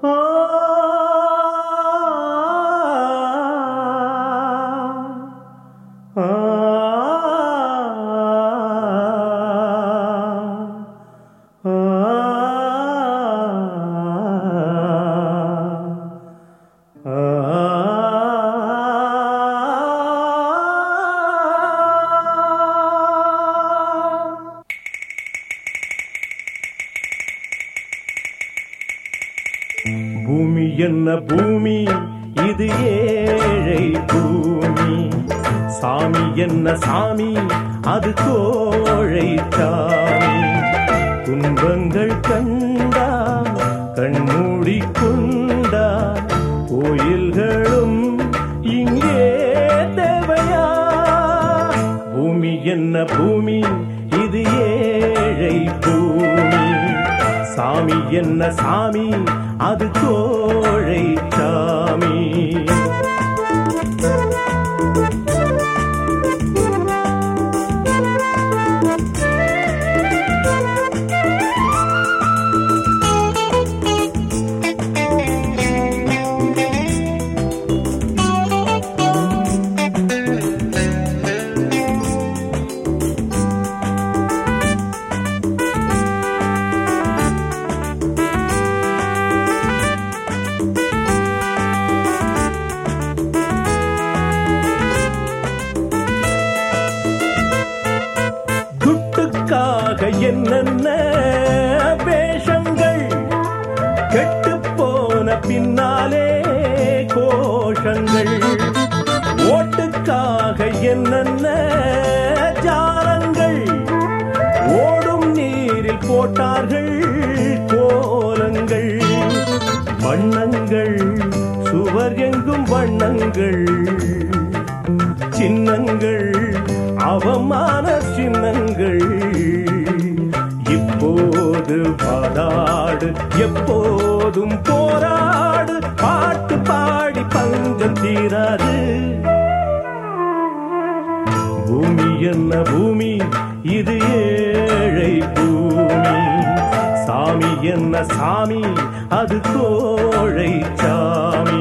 பூமி என்ன பூமி, இது ஏழை பூமி. சாமி என்ன சாமி, அது கோழை சாமி. துன்பங்கள் கண்டா கண்மூடி கொண்டா, கோயில்களும் இங்கே தேவையா? பூமி என்ன பூமி, இது ஏழை பூமி. சாமி என்ன சாமி, அது கோழை சாமி. என்னென்ன வேஷங்கள், கெட்டு போன பின்னாலே கோஷங்கள். ஓட்டுக்காக என்னென்ன ஜாலங்கள், ஓடும் நீரில் போட்டார்கள் கோலங்கள். வண்ணங்கள் சுவர் எங்கும் வண்ணங்கள், சின்னங்கள் அவமான சின்னங்கள். இப்போது பாடாடு, எப்போதும் போராடு, பாட்டு பாடி பஞ்சம் தீராது. பூமி என்ன பூமி, இது ஏழை பூமி. சாமி என்ன சாமி, அது கோழை சாமி.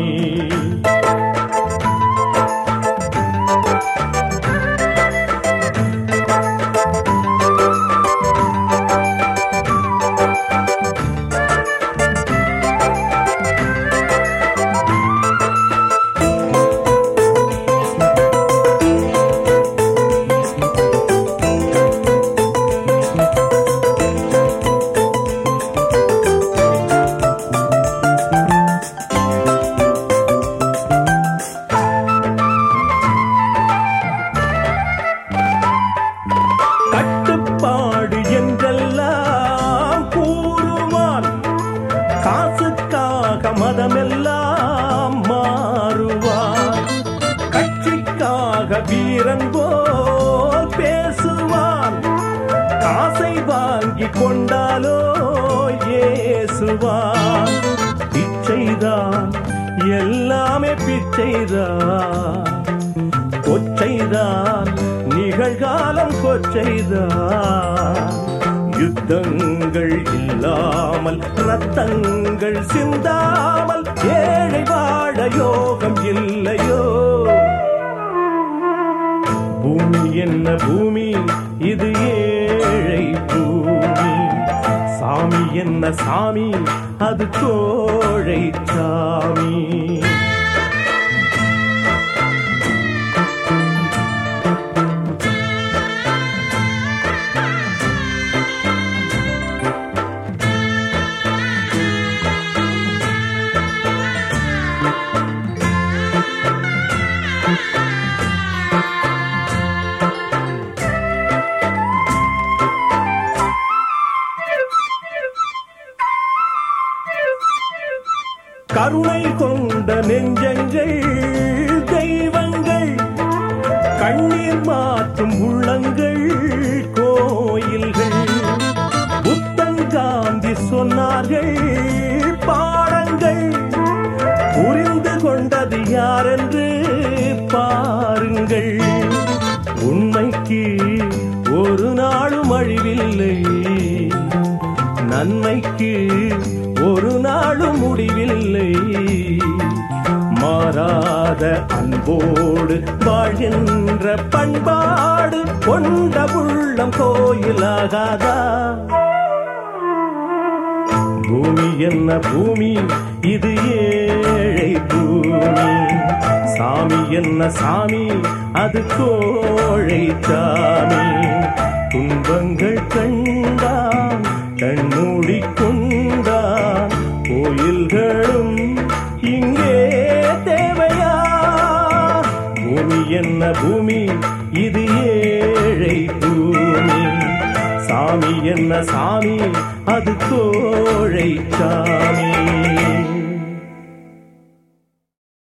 கட்டுப்பாடு என்றெல்லாம் கூறுவான், காசுக்காக மதமெல்லாம் மாறுவான். கட்சிக்காக வீரன் போல் பேசுவான், காசை வாங்கி கொண்டாலோ ஏசுவான். பிச்சைதான் எல்லாமே பிச்சைதான், கொச்சைதான் நிகழ்காலம் கொச்சைதான். யுத்தங்கள் இல்லாமல் ரத்தங்கள் சிந்தாமல் ஏழை வாழ யோகம் இல்லையோ? பூமி என்ன பூமி, இது ஏழை பூமி. சாமி என்ன சாமி, அது கோழை சாமி. கருணை கொண்ட நெஞ்சங்கள் தெய்வங்கள், கண்ணீர் மாற்றும் உள்ளங்கள் கோயில்கள். புத்தன் காந்தி சொன்னார்கள் பாடங்கள், புரிந்து கொண்டது யார் என்று பாருங்கள். உண்மைக்கு ஒரு நாளும் அழிவில்லை, நன்மைக்கு ஒரு நாளும் முடிவில்லை. மாறாத அன்போடு வாழ்கின்ற பண்பாடு கொண்ட உள்ளம் கோயிலாகாதா? பூமி என்ன பூமி, இது ஏழை பூமி. சாமி என்ன சாமி, அது கோழை சாமி. துன்பங்கள் கண்டான் கண்மூடி கொண்டான், கோயில்களும் இங்கே தேவையா? பூமி என்ன பூமி, இது ஏழை பூமி. சாமி என்ன சாமி, அது கோழை சாமி.